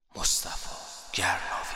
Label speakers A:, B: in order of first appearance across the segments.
A: مصطفی گرناوی.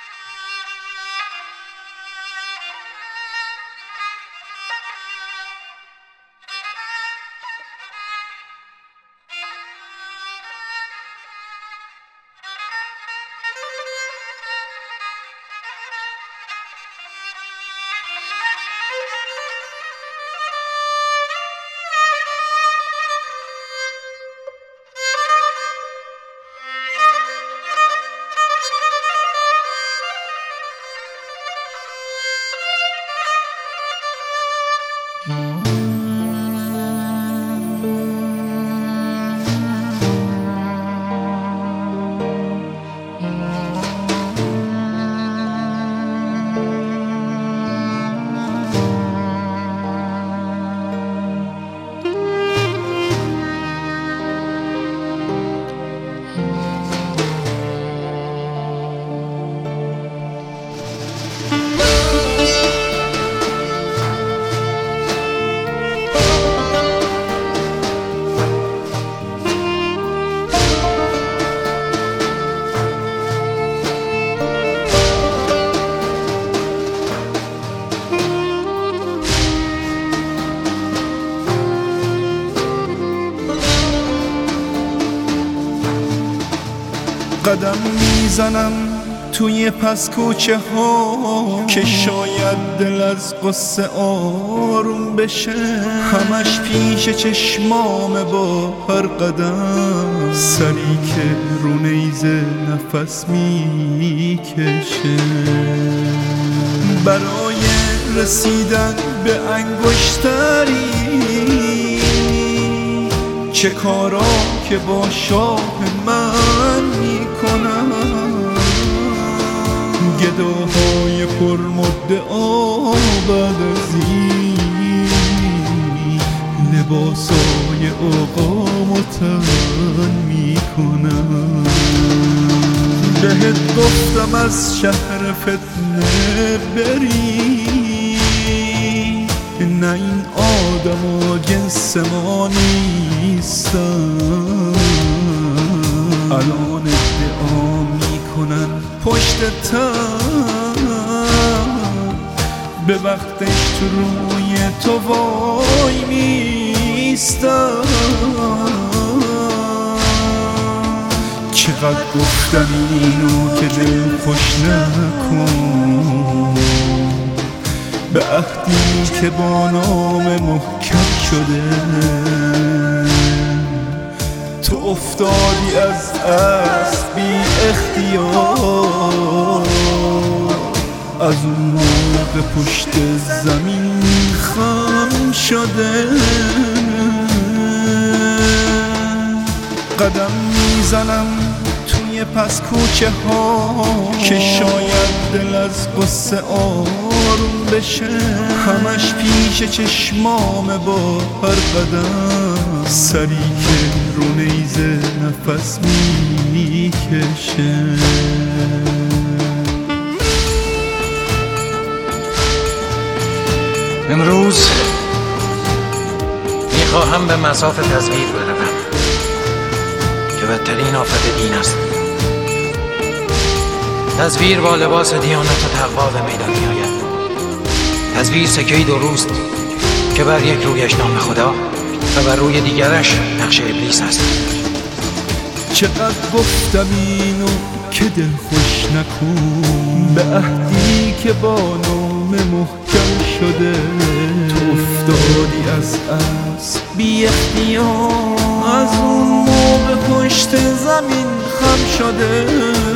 B: قدم میزنم توی پس کوچه ها که شاید دل از قصه آروم بشه. همش پیش چشمام با هر قدم، سری که رو نیزه نفس میکشه. برای رسیدن به انگشتری چه کارا که با شاه من میکنم. گداهای پرمدعا بعد از این لباسای آقامو تن میکنم. بهت گفتم از شهر فتنه بری، نه این آدم و جنس ما نیستن. الان ادعا میکنن پشت تن، به وقتش تو روی تو وای میستن. چقدر گفتم اینو که دل خوش نکن، به عهدی که با نام محکم شده. تو افتادی از اسب بی اختیار، از اون موقع پشت زمین خم شده. قدم میزنم توی پس کوچه ها که شاید دل از قصه آروم بشه. همش پیش چشمام با هر قدم، سری که رو نیزه نفس میکشه.
C: امروز میخواهم به مصاف تزویر بروم که بدترین آفت دین است. تزویر با لباس دیانت و تقوا به میدان میآید. تزویر سکه‌ای دوروست که بر یک رویش نام خدا و بر روی دیگرش نقش ابلیس است.
B: چقدر گفتم اینو که دل خوش نکن، به عهدی که با نام محکم شده. تو افتادی از اسب بی اختیار، از اون موقع پشت زمین خم شده.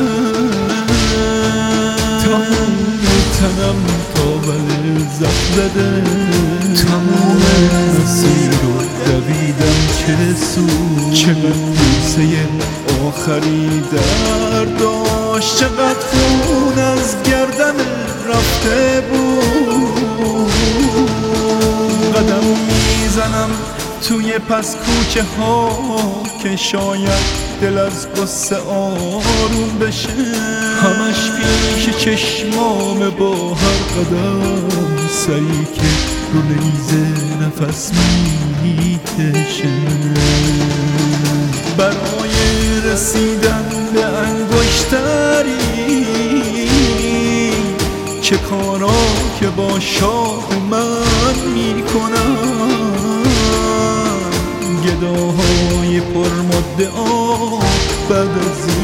B: تمام تنم تا بله زخم زده، تمام مسیر رو دویدم چه سود. چقدر بوسه آخری در داشت، چقدر خون از گردن رفته بود. قدم میزنم توی پس کوچه ها که شاید دل از قصه آروم بشه. همش پیش چشمام با هر قدم، سری که رو نیزه نفس میکشه. برای رسیدن به انگشتری که با شاه من میکنن، گداهای پرمدعا بعد از